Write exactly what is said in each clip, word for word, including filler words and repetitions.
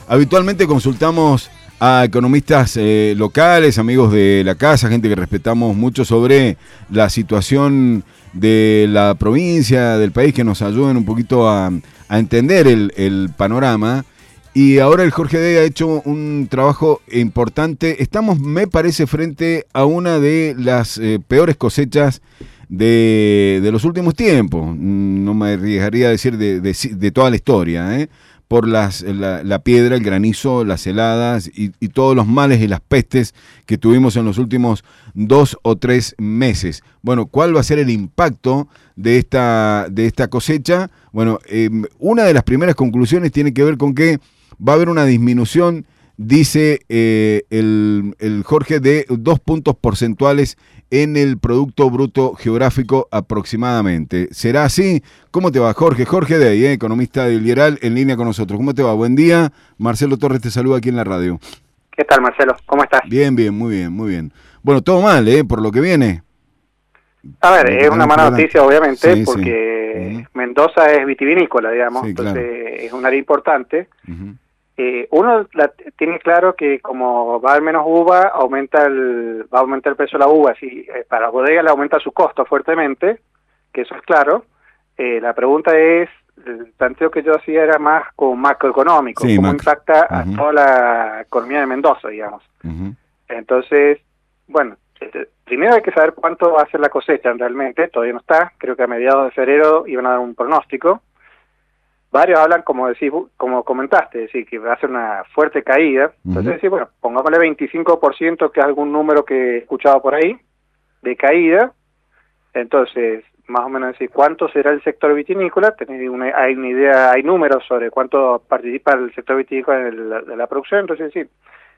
habitualmente consultamos a economistas eh, locales, amigos de la casa, gente que respetamos mucho sobre la situación de la provincia, del país, que nos ayuden un poquito a, a entender el, el panorama. Y ahora el Jorge Dey ha hecho un trabajo importante. Estamos, me parece, frente a una de las eh, peores cosechas de, de los últimos tiempos. No me arriesgaría a decir de, de, de toda la historia, ¿eh? Por las, la, la piedra, el granizo, las heladas y, y todos los males y las pestes que tuvimos en los últimos dos o tres meses. Bueno, ¿cuál va a ser el impacto de esta, de esta cosecha? Bueno, eh, una de las primeras conclusiones tiene que ver con que va a haber una disminución, dice eh, el, el Jorge, de dos puntos porcentuales en el Producto Bruto Geográfico aproximadamente. ¿Será así? ¿Cómo te va, Jorge? Jorge Dey, eh, economista del Lieral, en línea con nosotros. ¿Cómo te va? Buen día. Marcelo Torres te saluda aquí en la radio. ¿Qué tal, Marcelo? ¿Cómo estás? Bien, bien, muy bien, muy bien. Bueno, todo mal, ¿eh? Por lo que viene. A ver, es una mala noticia, obviamente, sí, porque sí. uh-huh. Mendoza es vitivinícola, digamos, sí, entonces claro. Es un área importante. Uh-huh. Eh, uno la, tiene claro que como va a haber menos uva, aumenta el, va a aumentar el precio de la uva. Si eh, para la bodega le aumenta su costo fuertemente, que eso es claro. Eh, la pregunta es, el planteo que yo hacía era más como macroeconómico, sí, cómo macro. impacta uh-huh. a toda la economía de Mendoza, digamos. Uh-huh. Entonces, bueno, este, primero hay que saber cuánto va a ser la cosecha realmente, todavía no está, creo que a mediados de febrero iban a dar un pronóstico. Varios hablan, como decís, como comentaste, es decir, que va a ser una fuerte caída. Entonces, uh-huh. decir, bueno, pongámosle veinticinco por ciento, que es algún número que he escuchado por ahí, de caída. Entonces, más o menos decir, ¿cuánto será el sector vitivinícola? Tenéis una, hay una idea, hay números sobre cuánto participa el sector vitivinícola en la, de la producción. Entonces, es decir,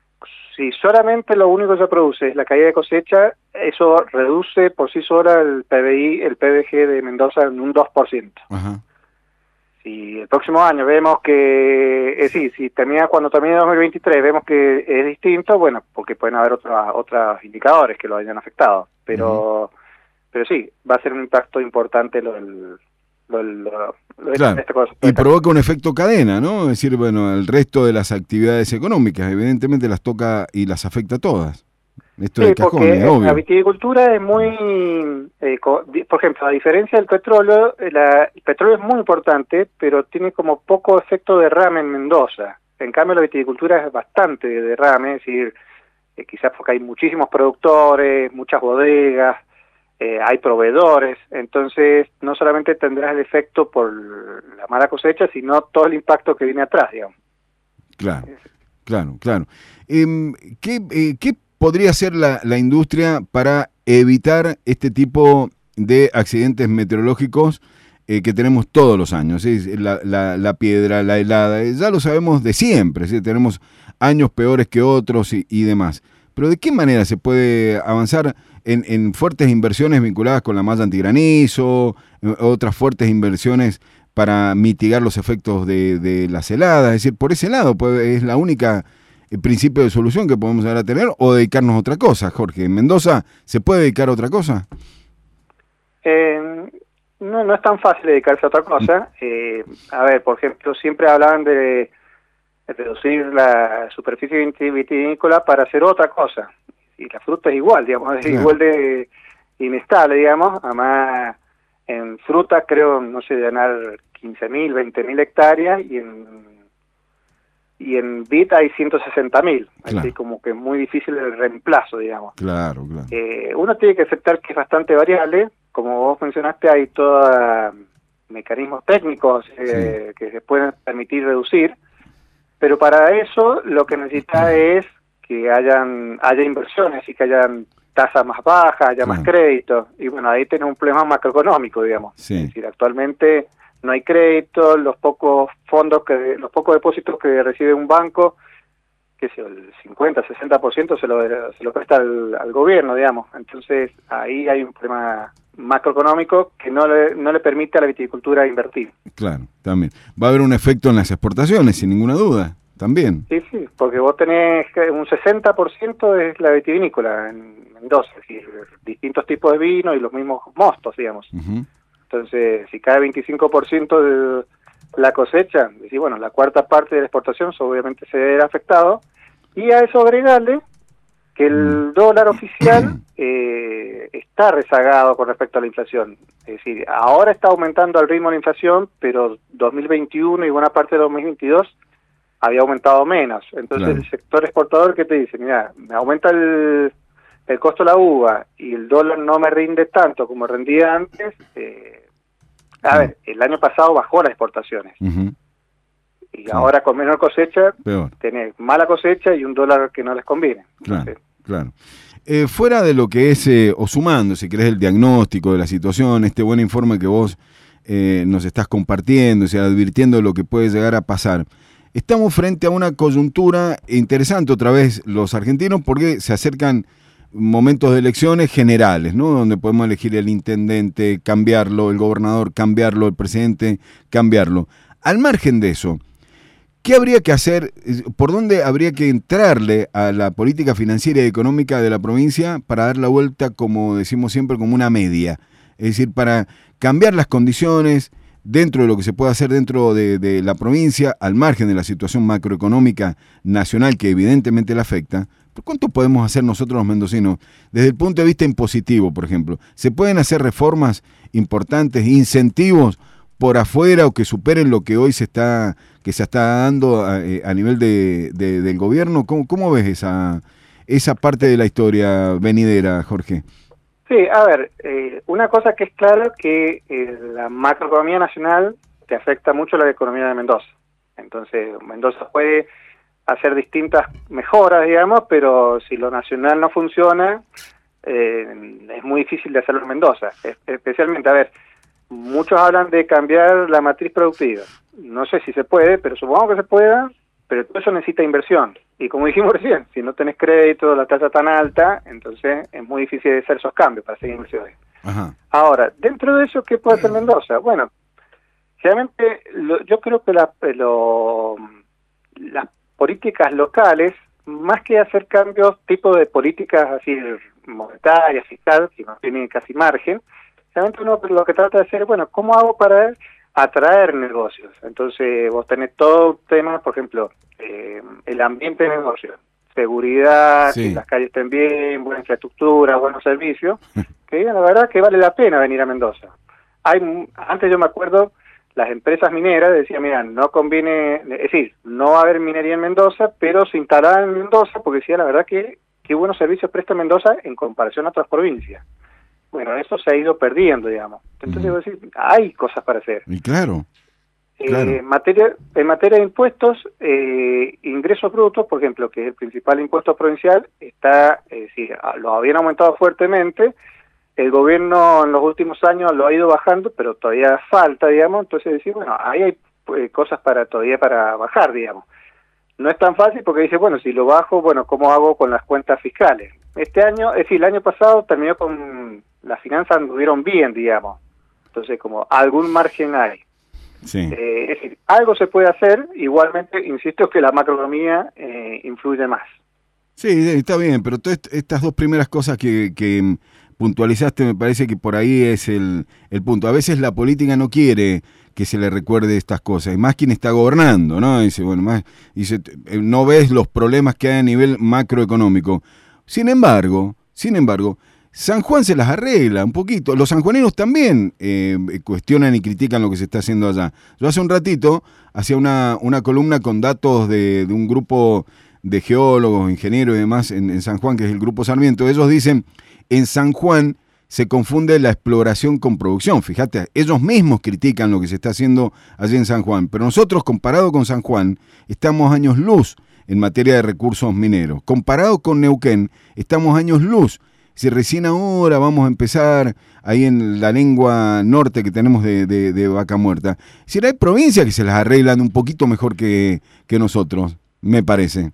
si solamente lo único que se produce es la caída de cosecha, eso reduce por sí sola el P B I, el P B G de Mendoza en un dos por ciento. Uh-huh. Si el próximo año vemos que, es decir, si termina cuando termine dos mil veintitrés vemos que es distinto, bueno, porque pueden haber otros otros indicadores que lo hayan afectado, pero uh-huh. pero sí, va a ser un impacto importante lo del... Lo, lo, lo claro. de esta cosa. Y provoca un efecto cadena, ¿no? Es decir, bueno, el resto de las actividades económicas, evidentemente las toca y las afecta a todas. Esto sí, de cajón, porque es obvio. La viticultura es muy, eh, co, por ejemplo, a diferencia del petróleo, la, el petróleo es muy importante, pero tiene como poco efecto derrame en Mendoza. En cambio, la viticultura es bastante de derrame, es decir, eh, quizás porque hay muchísimos productores, muchas bodegas, eh, hay proveedores, entonces no solamente tendrás el efecto por la mala cosecha, sino todo el impacto que viene atrás, digamos. Claro, claro, claro. Eh, ¿qué, eh, ¿Qué podría ser la, la industria para evitar este tipo de accidentes meteorológicos eh, que tenemos todos los años? ¿Sí? La, la, la piedra, la helada, ya lo sabemos de siempre, ¿sí? Tenemos años peores que otros y, y demás. Pero ¿de qué manera se puede avanzar en, en fuertes inversiones vinculadas con la malla antigranizo, otras fuertes inversiones para mitigar los efectos de, de las heladas? Es decir, por ese lado puede, es la única... el principio de solución que podemos llegar a tener, o dedicarnos a otra cosa, Jorge. ¿En Mendoza se puede dedicar a otra cosa? Eh, no, no es tan fácil dedicarse a otra cosa. Eh, a ver, por ejemplo, siempre hablaban de, de reducir la superficie vitivinícola para hacer otra cosa. Y la fruta es igual, digamos, es claro. igual de inestable, digamos. Además, en fruta creo, no sé, de ganar quince mil, veinte mil hectáreas, y en y en vid hay ciento sesenta mil, claro. Así como que es muy difícil el reemplazo, digamos. Claro, claro. Eh, uno tiene que aceptar que es bastante variable, como vos mencionaste, hay todos mecanismos técnicos eh, sí. que se pueden permitir reducir, pero para eso lo que necesita es que hayan haya inversiones y que hayan tasas más bajas, haya claro. más crédito, y bueno, ahí tenés un problema macroeconómico, digamos. Sí. Es decir, actualmente no hay crédito, los pocos fondos, que los pocos depósitos que recibe un banco, que sé, el cincuenta, sesenta por ciento se lo, se lo presta al, al gobierno, digamos. Entonces, ahí hay un problema macroeconómico que no le, no le permite a la viticultura invertir. Claro, también. Va a haber un efecto en las exportaciones, sin ninguna duda, también. Sí, sí, porque vos tenés un sesenta por ciento es la vitivinícola en Mendoza, es decir, distintos tipos de vino y los mismos mostos, digamos. Uh-huh. Entonces, si cae veinticinco por ciento de, la cosecha, es decir, bueno, la cuarta parte de la exportación obviamente se verá afectado, y a eso agregarle que el dólar oficial eh, está rezagado con respecto a la inflación. Es decir, ahora está aumentando al ritmo de la inflación, pero dos mil veintiuno y buena parte de dos mil veintidós había aumentado menos. Entonces claro. El sector exportador, ¿qué te dice? Mira, me aumenta el, el costo de la uva y el dólar no me rinde tanto como rendía antes. Eh, a ver, el año pasado bajó las exportaciones. Uh-huh. Y sí. Ahora con menor cosecha, peor. Tenés mala cosecha y un dólar que no les conviene. Claro, Entonces, claro. Eh, fuera de lo que es, eh, o sumando, si querés, el diagnóstico de la situación, este buen informe que vos eh, nos estás compartiendo, o sea, advirtiendo de lo que puede llegar a pasar, estamos frente a una coyuntura interesante otra vez los argentinos porque se acercan momentos de elecciones generales, ¿no? Donde podemos elegir el intendente, cambiarlo, el gobernador, cambiarlo, el presidente, cambiarlo. Al margen de eso, ¿qué habría que hacer, por dónde habría que entrarle a la política financiera y económica de la provincia para dar la vuelta, como decimos siempre, como una media? Es decir, para cambiar las condiciones dentro de lo que se puede hacer dentro de, de la provincia, al margen de la situación macroeconómica nacional que evidentemente la afecta. ¿Cuánto podemos hacer nosotros los mendocinos desde el punto de vista impositivo, por ejemplo? ¿Se pueden hacer reformas importantes, incentivos por afuera o que superen lo que hoy se está que se está dando a, a nivel de, de, del gobierno? ¿Cómo, cómo ves esa, esa parte de la historia venidera, Jorge? Sí, a ver, eh, una cosa que es clara que eh, la macroeconomía nacional te afecta mucho a la economía de Mendoza. Entonces, Mendoza puede hacer distintas mejoras, digamos, pero si lo nacional no funciona, eh, es muy difícil de hacerlo en Mendoza. Es, especialmente, a ver, muchos hablan de cambiar la matriz productiva. No sé si se puede, pero supongo que se pueda, pero todo eso necesita inversión. Y como dijimos recién, si no tenés crédito, la tasa tan alta, entonces es muy difícil de hacer esos cambios para hacer inversiones. Ajá. Ahora, dentro de eso, ¿qué puede hacer Mendoza? Bueno, realmente lo, yo creo que la, lo, las políticas locales, más que hacer cambios, tipo de políticas así monetarias, fiscales, que no tienen casi margen, realmente uno lo que trata de hacer es, bueno, ¿cómo hago para atraer negocios? Entonces vos tenés todo un tema, por ejemplo, eh, el ambiente de negocio, seguridad, sí. Que las calles estén bien, buena infraestructura, buenos servicios, que la verdad que vale la pena venir a Mendoza. Hay Antes yo me acuerdo, las empresas mineras decían, mira, no conviene, es decir, no va a haber minería en Mendoza, pero se instalaban en Mendoza porque decía la verdad que qué buenos servicios presta Mendoza en comparación a otras provincias. Bueno, eso se ha ido perdiendo, digamos. Entonces, uh-huh. decir, hay cosas para hacer. Y claro. Eh, claro. Materia, en materia de impuestos, eh, ingresos brutos, por ejemplo, que es el principal impuesto provincial, está, es decir, lo habían aumentado fuertemente. El gobierno en los últimos años lo ha ido bajando, pero todavía falta, digamos. Entonces, decir, bueno, ahí hay pues, cosas para todavía para bajar, digamos. No es tan fácil porque dice, bueno, si lo bajo, bueno, ¿cómo hago con las cuentas fiscales? Este año, es decir, el año pasado terminó con las finanzas anduvieron bien, digamos. Entonces, como algún margen hay. Sí. Eh, es decir, algo se puede hacer, igualmente, insisto, que la macroeconomía eh, influye más. Sí, está bien, pero todas estas dos primeras cosas que, que puntualizaste, me parece que por ahí es el, el punto. A veces la política no quiere que se le recuerde estas cosas, y más quien está gobernando, ¿no? Dice, bueno, más, dice, no ves los problemas que hay a nivel macroeconómico. Sin embargo, sin embargo, San Juan se las arregla un poquito. Los sanjuaninos también eh, cuestionan y critican lo que se está haciendo allá. Yo hace un ratito hacía una, una columna con datos de, de un grupo de geólogos, ingenieros y demás en, en San Juan, que es el Grupo Sarmiento. Ellos dicen, en San Juan se confunde la exploración con producción. Fíjate, ellos mismos critican lo que se está haciendo allí en San Juan. Pero nosotros, comparado con San Juan, estamos años luz en materia de recursos mineros. Comparado con Neuquén, estamos años luz. Si recién ahora vamos a empezar ahí en la lengua norte que tenemos de, de, de Vaca Muerta. Si hay provincias que se las arreglan un poquito mejor que, que nosotros, me parece.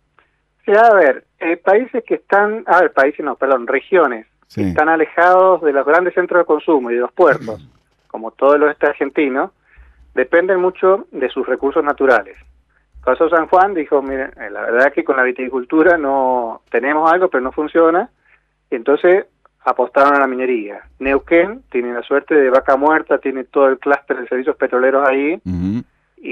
Sí, a ver, eh, países que están, a ver, países no, perdón, regiones, sí. que están alejados de los grandes centros de consumo y de los puertos, como todo el oeste argentino, dependen mucho de sus recursos naturales. El caso de San Juan dijo, miren, la verdad es que con la viticultura no tenemos algo, pero no funciona. Entonces, apostaron a la minería. Neuquén tiene la suerte de Vaca Muerta, tiene todo el clúster de servicios petroleros ahí, uh-huh.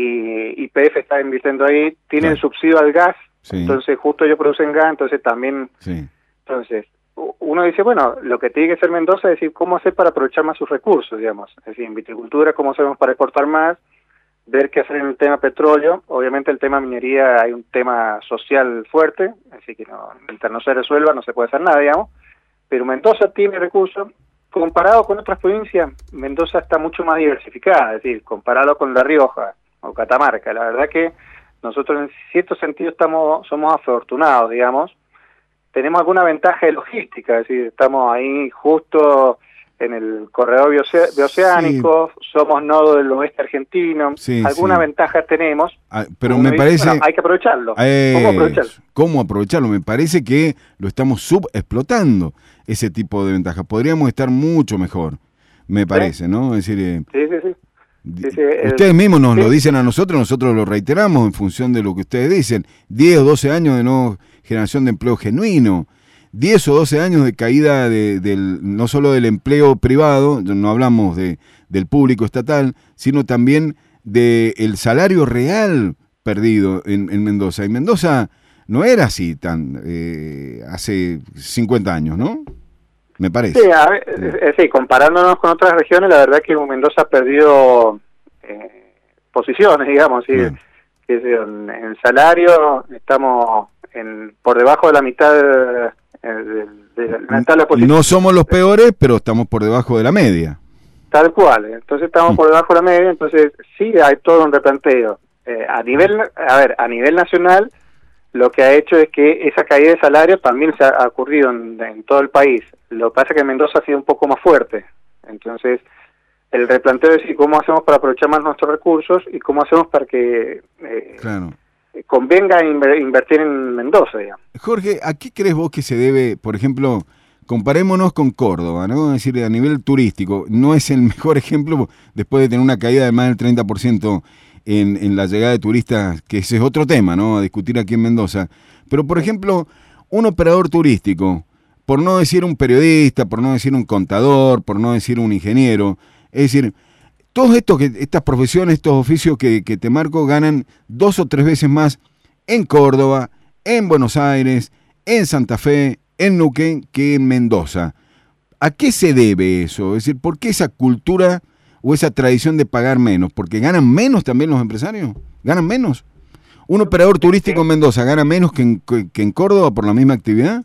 y Y P F está invirtiendo ahí, tienen claro. subsidio al gas, sí. entonces justo ellos producen gas, entonces también, sí. entonces uno dice, bueno, lo que tiene que hacer Mendoza es decir, cómo hacer para aprovechar más sus recursos, digamos, es decir, en viticultura, cómo hacemos para exportar más, ver qué hacer en el tema petróleo. Obviamente el tema minería hay un tema social fuerte, así que no, mientras no se resuelva no se puede hacer nada, digamos, pero Mendoza tiene recursos. Comparado con otras provincias, Mendoza está mucho más diversificada, es decir, comparado con La Rioja o Catamarca, la verdad que nosotros en cierto sentido estamos somos afortunados, digamos, tenemos alguna ventaja de logística, es decir, estamos ahí justo en el corredor bioce- bioceánico, sí. somos nodo del oeste argentino, sí, alguna sí. ventaja tenemos, ah, pero me dice, parece... Bueno, hay que aprovecharlo. Eh, ¿Cómo aprovecharlo? ¿Cómo aprovecharlo? Me parece que lo estamos subexplotando, ese tipo de ventajas. Podríamos estar mucho mejor, me parece, ¿sí? ¿no? Es decir, eh, sí, sí, sí. Sí, sí, ustedes el, mismos nos sí. lo dicen a nosotros, nosotros lo reiteramos en función de lo que ustedes dicen. diez o doce años de no generación de empleo genuino. diez o doce años de caída de, del, no solo del empleo privado, no hablamos de, del público estatal, sino también del salario real perdido en, en Mendoza. Y Mendoza no era así tan eh, hace cincuenta años, ¿no? Me parece. Sí, a ver, eh, sí, comparándonos con otras regiones, la verdad que Mendoza ha perdido eh, posiciones, digamos, ¿sí? Bueno. Que en, en salario estamos en, por debajo de la mitad de, de, de la tabla positiva. No somos los peores, pero estamos por debajo de la media. Tal cual, entonces estamos mm. por debajo de la media, entonces sí hay todo un replanteo. Eh, a nivel, a ver, a nivel nacional, lo que ha hecho es que esa caída de salario también se ha, ha ocurrido en, en todo el país. Lo que pasa es que Mendoza ha sido un poco más fuerte. Entonces, el replanteo es decir, cómo hacemos para aprovechar más nuestros recursos y cómo hacemos para que eh, claro. convenga inver, invertir en Mendoza, digamos. Jorge, ¿a qué crees vos que se debe, por ejemplo, comparémonos con Córdoba, ¿no? Es decir, a nivel turístico, no es el mejor ejemplo después de tener una caída de más del treinta por ciento en, en la llegada de turistas, que ese es otro tema, ¿no? A discutir aquí en Mendoza. Pero, por ejemplo, un operador turístico, por no decir un periodista, por no decir un contador, por no decir un ingeniero, es decir, todos estos, estas profesiones, estos oficios que, que te marco, ganan dos o tres veces más en Córdoba, en Buenos Aires, en Santa Fe, en Neuquén, que en Mendoza. ¿A qué se debe eso? Es decir, ¿por qué esa cultura o esa tradición de pagar menos? ¿Porque ganan menos también los empresarios? ¿Ganan menos? ¿Un operador turístico en Mendoza gana menos que en, que en Córdoba por la misma actividad?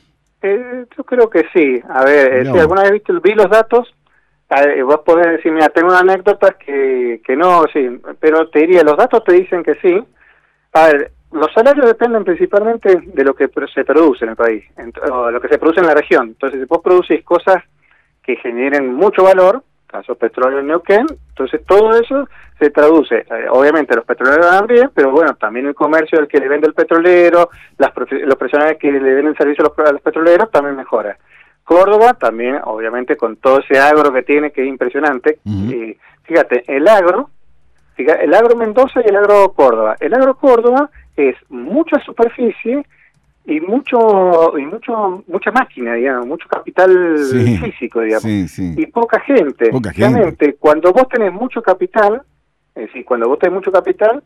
Eh, yo creo que sí. A ver, no. si alguna vez viste, vi los datos, eh, vos podés decir, mira, tengo una anécdota que, que no, sí, pero te diría, los datos te dicen que sí. A ver, los salarios dependen principalmente de lo que se produce en el país, en, o lo que se produce en la región. Entonces, si vos producís cosas que generen mucho valor, caso petróleo en Neuquén, entonces todo eso se traduce, eh, obviamente los petroleros van bien, pero bueno, también el comercio del que le vende el petrolero, las profe- los profesionales que le venden servicio a los, a los petroleros también mejora. Córdoba también, obviamente con todo ese agro que tiene, que es impresionante. Uh-huh. Y fíjate, el agro, fíjate, el agro Mendoza y el agro Córdoba. El agro Córdoba es mucha superficie y mucho y mucho mucha máquina, digamos, mucho capital sí, físico, digamos, sí, sí. y poca gente. Poca Realmente, gente. Cuando vos tenés mucho capital, es decir, cuando vos tenés mucho capital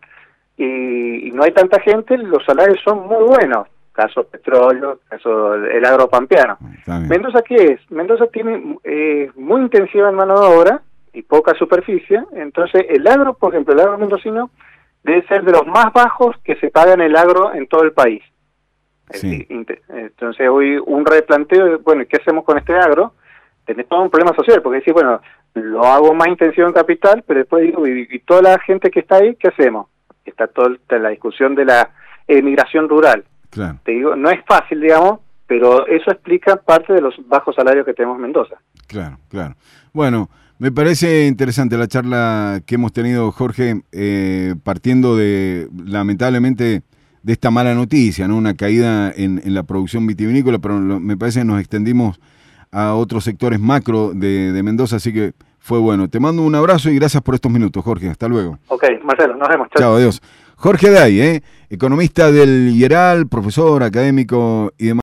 y, y no hay tanta gente, los salarios son muy buenos. Caso petróleo, caso el agro pampeano. Mendoza, ¿qué es? Mendoza tiene eh, muy intensiva en mano de obra y poca superficie, entonces el agro, por ejemplo, el agro mendocino debe ser de los más bajos que se pagan el agro en todo el país. Sí. Entonces hoy un replanteo de, bueno, ¿qué hacemos con este agro? Tenés todo un problema social, porque decís, bueno, lo hago más intensivo en capital, pero después digo, y, y toda la gente que está ahí, ¿qué hacemos? Está toda la discusión de la emigración rural. Claro. Te digo, no es fácil, digamos, pero eso explica parte de los bajos salarios que tenemos en Mendoza. Claro, claro. Bueno, me parece interesante la charla que hemos tenido, Jorge, eh, partiendo de, lamentablemente, de esta mala noticia, ¿no? Una caída en, en la producción vitivinícola, pero lo, me parece que nos extendimos a otros sectores macro de, de Mendoza, así que fue bueno. Te mando un abrazo y gracias por estos minutos, Jorge. Hasta luego. Ok, Marcelo, nos vemos. Chao, Chao, adiós. Jorge Day, ¿eh? Economista del IERAL, profesor académico y demás.